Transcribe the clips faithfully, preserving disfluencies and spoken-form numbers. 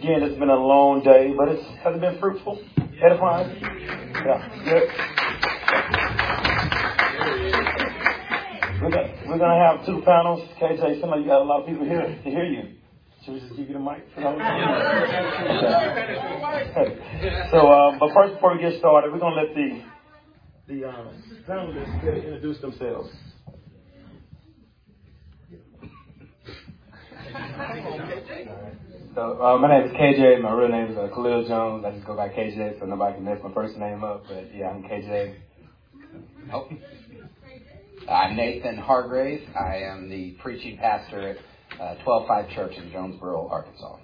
again, it's been a long day, but it's has it been fruitful, edifying? Yeah, good. We're gonna, we're gonna have two panels. K J, some of you got a lot of people here to hear you. Should we just give you the mic for those? Okay. So, um, but first, before we get started, we're gonna let the the um, panelists introduce themselves. So, uh, my name is K J. My real name is uh, Khalil Jones. I just go by K J so nobody can mess my first name up. But yeah, I'm K J. Oh. I'm Nathan Hargrave. I am the preaching pastor at uh, twelve five Church in Jonesboro, Arkansas.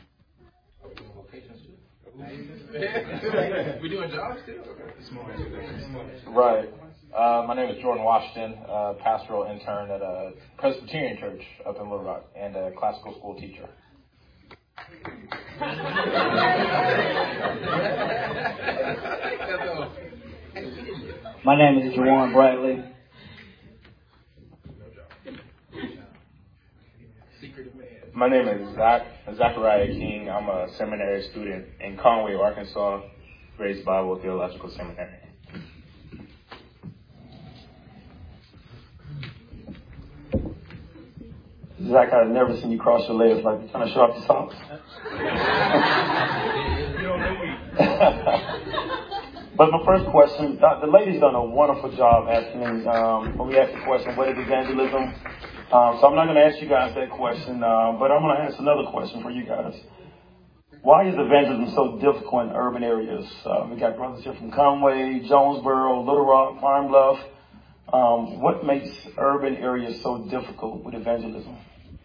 We doing jobs too? Right. Uh, my name is Jordan Washington, uh, pastoral intern at a Presbyterian church up in Little Rock and a classical school teacher. My name is Jawan Bradley. My name is Zach, Zachariah King. I'm a seminary student in Conway, Arkansas, Grace Bible Theological Seminary. Zach, I've never seen you cross your legs like you're trying to show off your socks. But my first question, the lady's done a wonderful job asking um, when we asked the question, what is evangelism? Um, so I'm not going to ask you guys that question, uh, but I'm going to ask another question for you guys. Why is evangelism so difficult in urban areas? Uh, we got brothers here from Conway, Jonesboro, Little Rock, Pine Bluff. Um, what makes urban areas so difficult with evangelism?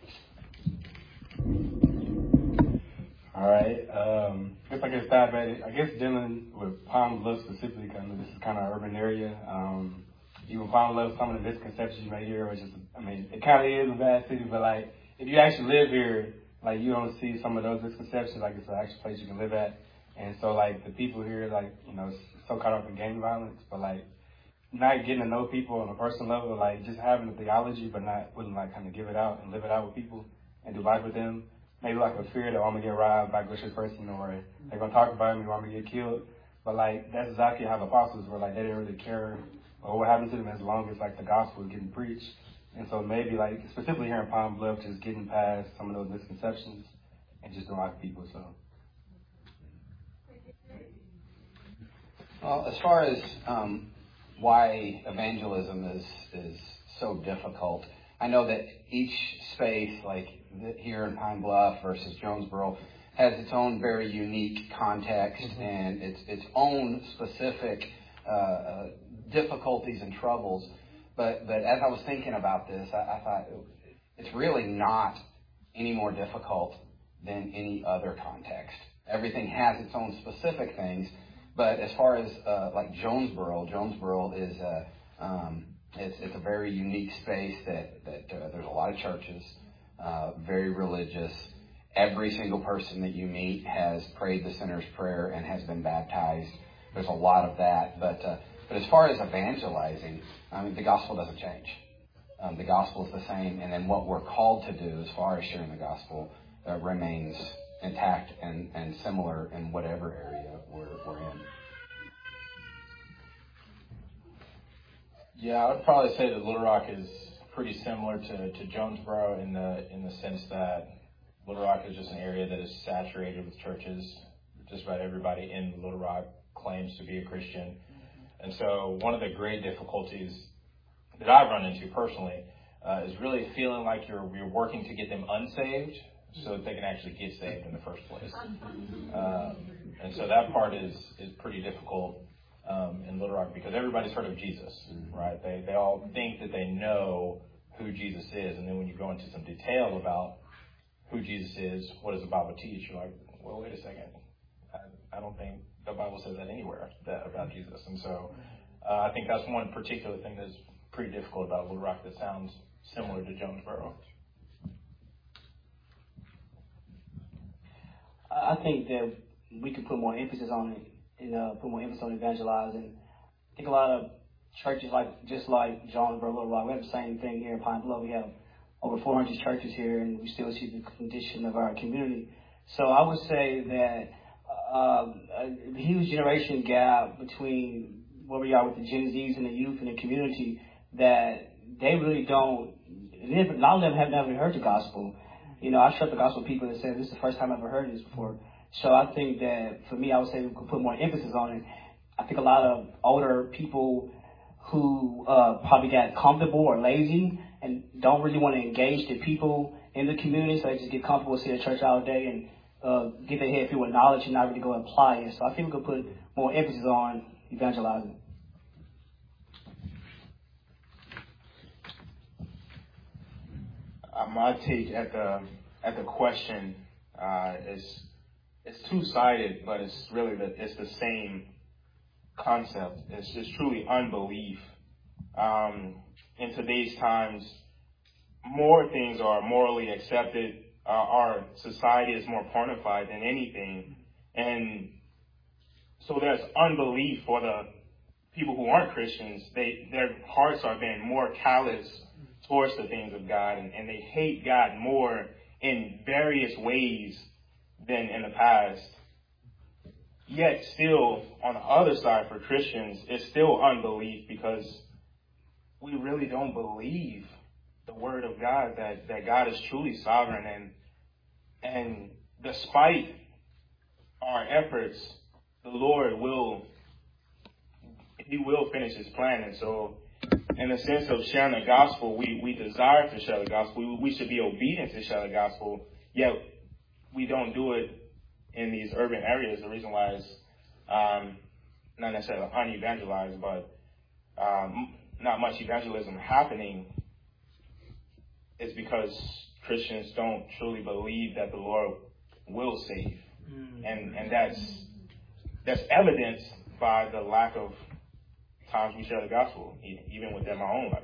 All right. Um, I guess I get started at it. I guess dealing with Pine Bluff specifically, because this is kind of an urban area. Um, even Pine Bluff, some of the misconceptions you may hear, which is, I mean, it kind of is a bad city, but like, if you actually live here, like, you don't see some of those misconceptions, like it's an actual place you can live at. And so, like, the people here, like, you know, so caught up in gang violence, but like, not getting to know people on a personal level, like, just having a theology, but not willing, like, kind of give it out and live it out with people and do life with them. Maybe like a fear that I'm going to get robbed by a gracious person, or they're going to talk about me or I'm going to get killed. But like, that's exactly how the apostles were. Like, they didn't really care or what happened to them as long as like the gospel was getting preached. And so maybe like, specifically here in Pine Bluff, just getting past some of those misconceptions and just doing life with people. So. Well, as far as um, why evangelism is is so difficult, I know that each space, like here in Pine Bluff versus Jonesboro, has its own very unique context mm-hmm. and its its own specific uh, uh, difficulties and troubles. But but as I was thinking about this, I, I thought it's really not any more difficult than any other context. Everything has its own specific things. But as far as uh, like Jonesboro, Jonesboro is a um, it's it's a very unique space that that uh, there's a lot of churches, uh, very religious. Every single person that you meet has prayed the sinner's prayer and has been baptized. There's a lot of that. But uh, but as far as evangelizing, I mean, the gospel doesn't change. Um, the gospel is the same, and then what we're called to do as far as sharing the gospel uh, remains intact and, and similar in whatever area we're, we're in. Yeah, I would probably say that Little Rock is pretty similar to, to Jonesboro in the in the sense that Little Rock is just an area that is saturated with churches. Just about everybody in Little Rock claims to be a Christian. And so one of the great difficulties that I've run into personally uh, is really feeling like you're you're working to get them unsaved so that they can actually get saved in the first place. Um, and so that part is, is pretty difficult um, in Little Rock because everybody's heard of Jesus, right? They they all think that they know who Jesus is. And then when you go into some detail about who Jesus is, what does the Bible teach? You're like, well, wait a second. I, I don't think the Bible says that anywhere that, about Jesus. And so uh, I think that's one particular thing that's pretty difficult about Little Rock that sounds similar to Jonesboro. I think that we could put more emphasis on it and uh, put more emphasis on evangelizing. I think a lot of churches, like just like Jonesboro, Little Rock, we have the same thing here in Pine Bluff. We have over four hundred churches here, and we still see the condition of our community. So I would say that um, a huge generation gap between where we are with the Gen Zs and the youth and the community, that they really don't, a lot of them have never heard the gospel. You know, I showed the gospel people that said, this is the first time I've ever heard this before. So I think that, for me, I would say we could put more emphasis on it. I think a lot of older people who uh, probably got comfortable or lazy and don't really want to engage the people in the community, so they just get comfortable, sit at church all day and uh, get their head filled with knowledge and not really go apply it. So I think we could put more emphasis on evangelizing. Uh, my take at the at the question uh, is it's two-sided, but it's really the it's the same concept. It's just truly unbelief. Um, in today's times, more things are morally accepted. Uh, our society is more pornified than anything, and so there's unbelief for the people who aren't Christians. They their hearts are being more callous towards the things of God, and, and they hate God more in various ways than in the past. Yet still, on the other side for Christians, it's still unbelief, because we really don't believe the word of God, that, that God is truly sovereign, and and despite our efforts, the Lord will He will finish His plan. And so, in the sense of sharing the gospel, we, we desire to share the gospel. We, we should be obedient to share the gospel, yet we don't do it in these urban areas. The reason why is um, not necessarily unevangelized, but um, not much evangelism happening is because Christians don't truly believe that the Lord will save. Mm. And and that's that's evidenced by the lack of times we share the gospel, even within my own life.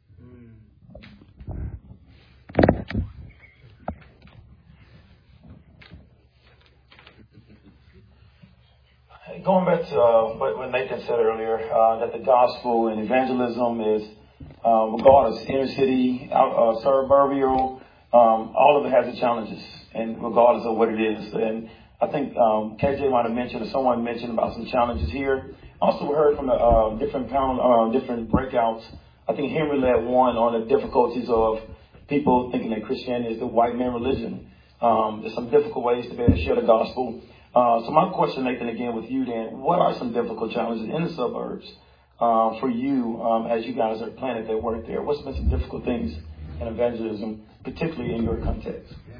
Going back to uh, what, what Nathan said earlier, uh, that the gospel and evangelism is, um, regardless, inner city, out, uh, suburban, um, all of it has its challenges, and regardless of what it is. And I think um, K J might have mentioned, or someone mentioned about some challenges here. Also, we heard from the uh, different panel, uh, different breakouts. I think Henry led one on the difficulties of people thinking that Christianity is the white man religion. Um, there's some difficult ways to be able to share the gospel. Uh, so my question, Nathan, again with you, Dan, what are some difficult challenges in the suburbs uh, for you um, as you guys are planning that work there? What's been some difficult things in evangelism, particularly in your context? Yeah.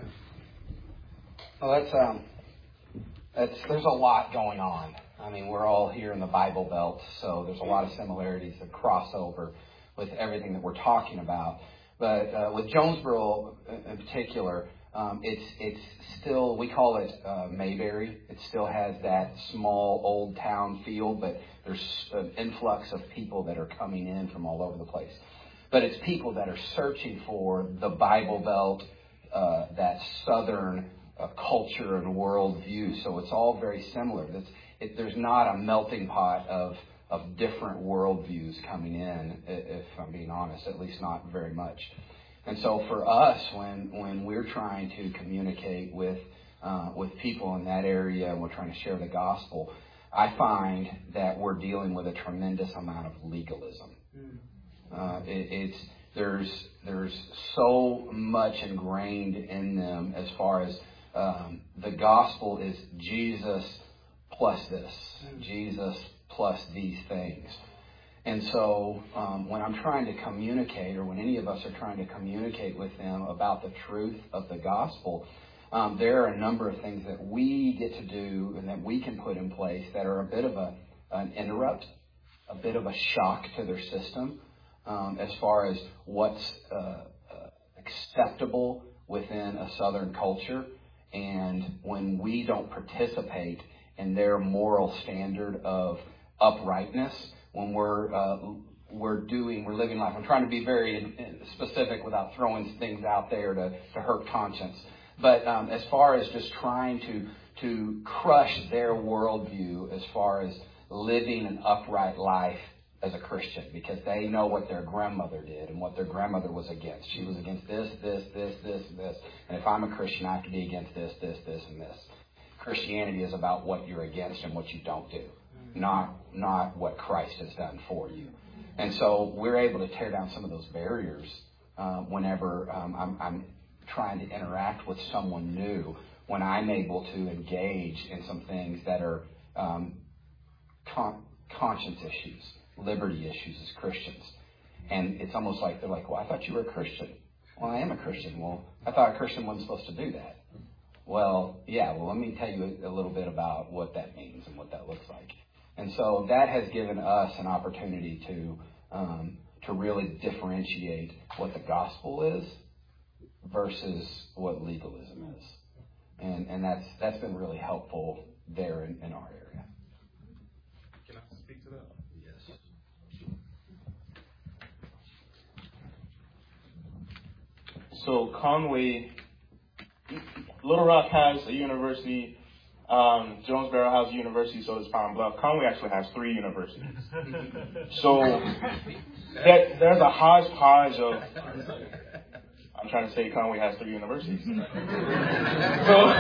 Well, that's um, that's there's a lot going on. I mean, we're all here in the Bible Belt, so there's a lot of similarities that cross over with everything that we're talking about. But uh, with Jonesboro in particular, um, it's it's still, we call it uh, Mayberry. It still has that small old town feel, but there's an influx of people that are coming in from all over the place. But it's people that are searching for the Bible Belt, uh, that southern uh, culture and worldview. So it's all very similar. It's, it, there's not a melting pot of of different worldviews coming in, if I'm being honest, at least not very much. And so for us, when when we're trying to communicate with uh, with people in that area and we're trying to share the gospel, I find that we're dealing with a tremendous amount of legalism. Uh, it, it's there's there's so much ingrained in them as far as um, the gospel is Jesus plus this, Jesus plus these things. And so um, when I'm trying to communicate, or when any of us are trying to communicate with them about the truth of the gospel, um, there are a number of things that we get to do and that we can put in place that are a bit of a an interrupt, a bit of a shock to their system um, as far as what's uh, uh, acceptable within a Southern culture. And when we don't participate in their moral standard of uprightness, when we're uh, we're doing, we're living life. I'm trying to be very specific without throwing things out there to, to hurt conscience. But um, as far as just trying to to crush their worldview, as far as living an upright life as a Christian because they know what their grandmother did and what their grandmother was against. She was against this, this, this, this, and this. And if I'm a Christian, I have to be against this, this, this, and this. Christianity is about what you're against and what you don't do, not not what Christ has done for you. And so we're able to tear down some of those barriers uh, whenever um, I'm, I'm trying to interact with someone new, when I'm able to engage in some things that are um, con- conscience issues, liberty issues as Christians. And it's almost like they're like, well, I thought you were a Christian. Well, I am a Christian. Well, I thought a Christian wasn't supposed to do that. Well, yeah, well, let me tell you a little bit about what that means and what that looks like. And so that has given us an opportunity to um, to really differentiate what the gospel is versus what legalism is. And and that's that's been really helpful there in, in our area. Can I speak to that? Yes. So Conway, Little Rock has a university. Um, Jonesboro has a university, so does Pine Bluff. Conway actually has three universities. So that, there's a hodgepodge of. I'm trying to say Conway has three universities. so,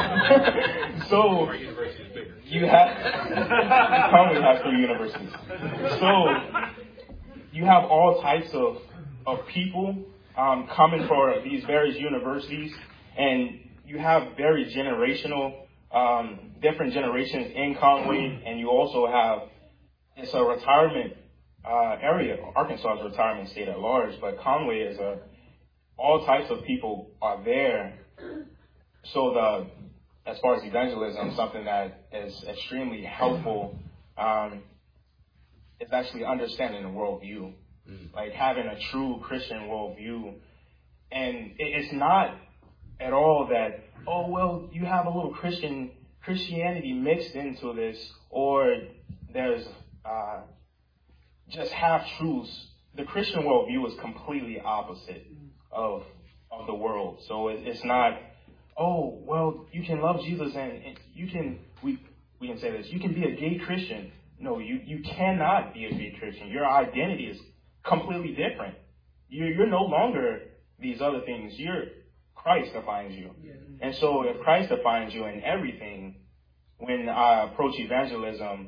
so you have Conway has three universities. So you have all types of of people um, coming for these various universities, and you have very generational, um, different generations in Conway, and you also have, it's a retirement uh, area. Arkansas is a retirement state at large, but Conway is a, all types of people are there. So the, as far as evangelism, something that is extremely helpful um, is actually understanding the worldview, mm. like having a true Christian worldview. And it, it's not at all that, oh, well, you have a little Christian Christianity mixed into this, or there's uh, just half-truths. The Christian worldview is completely opposite of of the world. So it, it's not, oh, well, you can love Jesus and, and you can, we we can say this, you can be a gay Christian. No, you, you cannot be a gay Christian. Your identity is completely different. You're, you're no longer these other things. You're Christ defines you. And so if Christ defines you in everything, when I approach evangelism,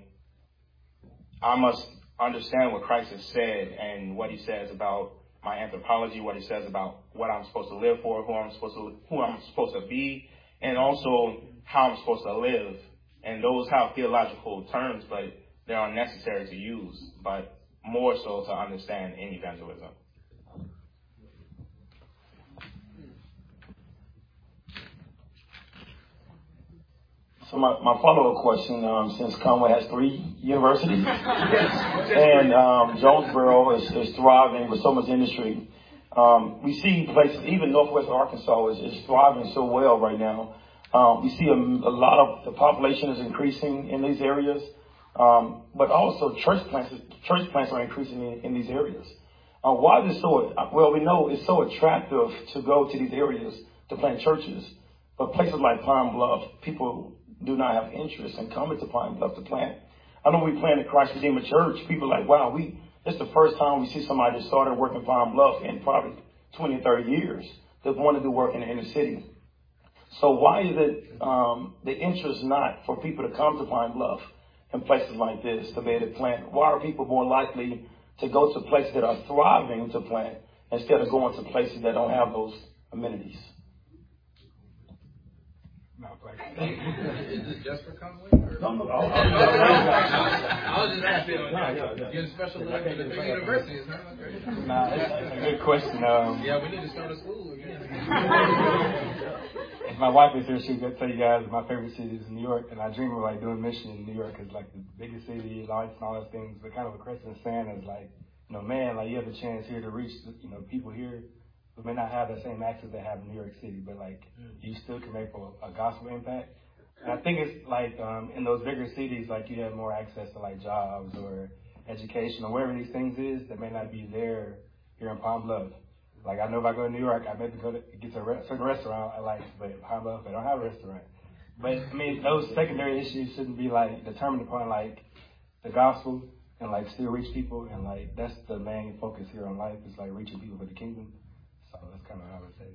I must understand what Christ has said and what he says about my anthropology, what he says about what I'm supposed to live for, who I'm supposed to, who I'm supposed to be, and also how I'm supposed to live. And those have theological terms, but they're unnecessary to use, but more so to understand in evangelism. So my, my follow-up question, um, since Conway has three universities and um, Jonesboro is, is thriving with so much industry, um, we see places, even Northwest Arkansas is, is thriving so well right now. Um, we see a, a lot of the population is increasing in these areas, um, but also church plants, church plants are increasing in, in these areas. Uh, why is it so? Well, we know it's so attractive to go to these areas to plant churches, but places like Pine Bluff, people do not have interest in coming to Pine Bluff to plant. I know we planted Christ Redeemer Church. People are like, wow, we this is the first time we see somebody that started working Pine Bluff in probably twenty, thirty years that want to do work in the inner city. So why is it um, the interest not for people to come to Pine Bluff and places like this to be able to plant? Why are people more likely to go to places that are thriving to plant instead of going to places that don't have those amenities? Is it just for Conway? Or? No, no, I, I was just asking. No, no, no. Getting special love to the three universities, huh? Nah, it's a good question. Um, yeah, we need to start a school again. If my wife is here, she would tell you guys my favorite city is New York, and I dream of like doing mission in New York because like the biggest city, lights and all those things. But kind of a question of saying is like, you know, man, like you have a chance here to reach, you know, people here who may not have the same access they have in New York City, but like you still can make a, a gospel impact. And I think it's like um, in those bigger cities, like you have more access to like jobs or education or wherever these things is that may not be there here in Pine Bluff. Like I know if I go to New York, I maybe go to get to a re- certain restaurant I like, but in Pine Bluff they don't have a restaurant. But I mean, those secondary issues shouldn't be like determined upon like the gospel. and like still reach people, and like that's the main focus here on life is like reaching people for the kingdom. So that's kind of how I would say.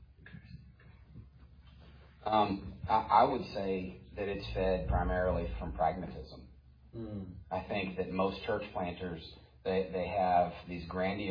Um, I, I would say that it's fed primarily from pragmatism. Mm. I think that most church planters, they, they have these grandiose